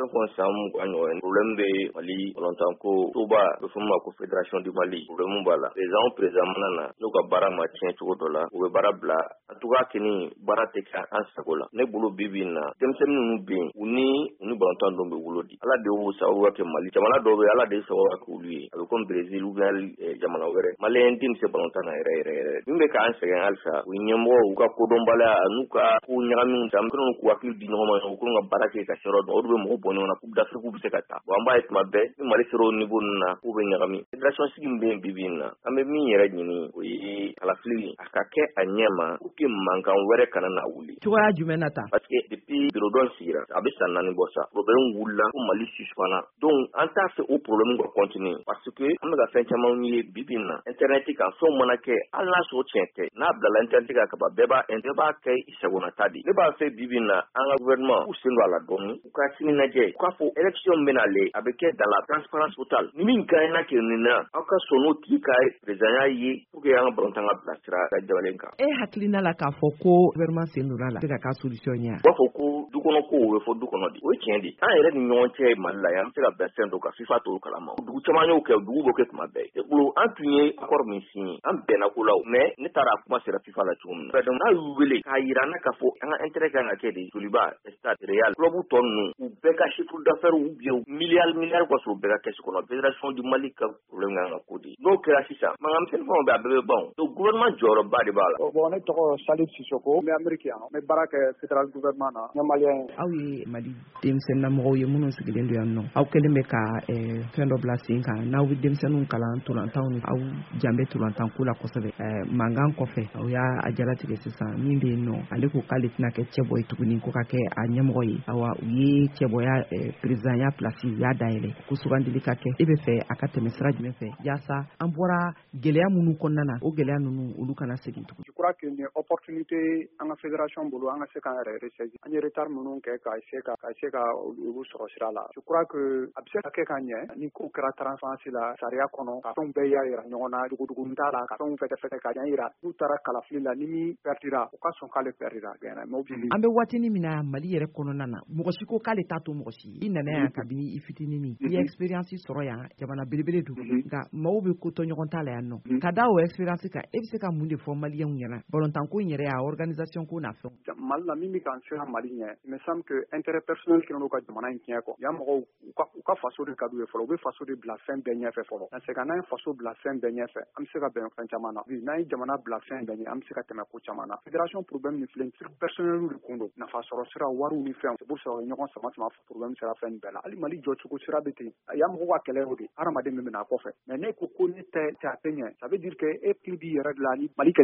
fɛn fɛn san mugan ɲɔgɔn problème bɛ Mali balontan ko toba bɛ fɔ ma ko fédération du Mali problème b'a la président mana na n'u ka baara ma tiɲɛ cogo dɔ la u bɛ baara bila en tout cas kini baara tɛ kɛ an sago la ne bolo bibi na denmisɛnnin ninnu bɛ yen u ni balontan dɔw bɛ wolo di ala de y'u sababu kɛ Mali jamana dɔw bɛ ala de ye sababu kɛ olu ye a bɛ comme Brésil ou bien jamana wɛrɛ maliyɛn den bɛ se balontan na yɛrɛ min bɛ k'an sɛgɛn halisa u ɲɛmɔgɔ u ka kodɔnbaliya n'u ka ko ɲagamin ta minnu k'u hakili di ɲɔgɔn ma u k'u ka baara kɛ ka se yɔrɔ dɔn olu bɛ mɔgɔ bɔ ɲɔgɔn na coupe d'Afrique bɛ se ka taa bon an b'a ye tuma bɛɛ ni Mali sera o niveau ninnu na k'u bɛ ɲagami fédération sigi min bɛ yen bibi in na an bɛ min yɛrɛ ɲini o ye kalafili a ka kɛ a ɲɛ ma pour que mankan wɛrɛ kana na wuli cogoya jumɛn na ta parce que depuis bureau sigira a bɛ san 4 bɔ sa problème wulila ko Mali suspendra donc an t'a fɛ o problème ka continuer parce que an bɛ ka fɛn caman ye bibi in na internet kan fɛnw mana kɛ hali n'a sɔrɔ tiɲɛ tɛ n'a bilala internet kan ka ban bɛɛ b'a kɛ i sagonata de ne b'a fɛ bibi in na an ka gouvernement k'u sen don a la dɔɔni u ka sini lajɛ u k'a fɔ élection min bɛna ale a bɛ kɛ dans la transparence totale ni min gagnera kɛ nin na aw ka sɔn n'o tigi ka président ye pour que an ka balontan ka bilasira ka jamana kan e hakilina la k'a fɔ ko gouvernement sen donna la se ka k'a solution ye u b'a fɔ ko du kɔnɔ ko o bɛ fɔ du kɔnɔ de o ye tiɲɛ de an yɛrɛ ni ɲɔgɔn cɛ Mali la yan an bɛ se ka bɛn fɛn dɔ ka FIFA t'o kalama dugu caman y'o kɛ dugu b'o kɛ tuma bɛɛ e bolo an tun ye accord min signé an bɛnna ko la mais ne taara kuma sera FIFA la cogo min na donc n'a y'u wele k'a yira na k'a fɔ an ka intérêt kan ka kɛ de Joliba Stade Real club tɔ ninnu u bɛɛ ka chiffre d'affaires ou bien milliard ka sɔrɔ u bɛɛ ka kɛsi kɔnɔ fédération du Mali ka problème kan ka ko de n'o kɛra sisan mankan misɛnnin fɛnw bɛ a bɛɛ bɛ ban donc gouvernement jɔyɔrɔba de b'a la. Bon ne tɔgɔ Salif Sisoko n bɛ Amérique yan n bɛ baara kɛ fédéral gouvernement na n ye malien ye. Aw ye Mali denmisɛnninlamɔgɔw ye minnu sigilen don yan nɔ aw kɛlen bɛ ka fɛn dɔ bila sen kan n'aw bɛ denmisɛnninw kalan ntolantanw ni aw jan bɛ ntolantan ko la kosɛbɛ mankan kɔfɛ aw y'a jalatigɛ sisan min bɛ yen nɔ ale ko k'ale tɛna kɛ cɛbɔ ye tuguni ko ka kɛ a ɲɛmɔgɔ ye awa u ye cɛbɔya présidentya place u y'a dayɛlɛ ko sugandili ka kɛ e bɛ fɛ a ka tɛmɛ sira jumɛn fɛ yaasa an bɔra gɛlɛya minnu kɔnɔna na o gɛlɛya ninnu olu kana segin tuguni. Je crois que ni opportunité an ka fédération bolo an ka se k'an yɛrɛ ressaisir an ye retard minnu kɛ k'a essayer ka olu sɔrɔ sira la. Je crois que a bɛ se ka kɛ ka ɲɛ ni ko kɛra transparence la sariya kɔnɔ ka fɛnw bɛɛ yira ɲɔgɔn na dogodogo t'a la ka fɛnw fɛkɛ ka ɲɛ yira n'u taara kalafili la ni min perdira u ka sɔn k'ale perdira gɛnna mais an bɛ waatinin min na Mali yɛrɛ kɔnɔna na mɔgɔ si ko k'ale t'a to mɔgɔ si i nana yan kabini i fitinin i ye expérience sɔrɔ yan jamana belebele don nka maaw bɛ ko tɔ ɲɔgɔn t'a la yan nɔ ka da o expérience kan e bɛ se ka mun de fɔ maliyɛnw ɲɛna balontan ko in yɛrɛ a organisation ko n'a fɛnw. Mali la min bɛ k'an siran Mali ɲɛ il me semble que intérêt personnel kɛlen don ka jamana in tiɲɛ kɔ yan mɔgɔw u ka faso de ka d'u ye fɔlɔ u bɛ faso de bila fɛn bɛɛ ɲɛfɛ fɔlɔ parce que n'an ye faso bila fɛn bɛɛ ɲɛfɛ an bɛ se ka bɛn fɛn caman na n'an ye jamana bila fɛn bɛɛ ɲɛ an bɛ se ka tɛmɛ ko caman na fédération problème ni filɛ truc personnel de kun don nafa sɔrɔ sira wariw ni fɛnw c'est pour sɔrɔ ɲɔgɔn sama problème sera fɛn bɛɛ la hali Mali jɔcogo sira bɛ ten yan mɔgɔw ka kɛlɛ o de hadamaden min bɛna kɔfɛ mais ne ko ne tɛ a tɛ ɲɛ ça veut dire que e pli b'i yɛrɛ de la ni Mali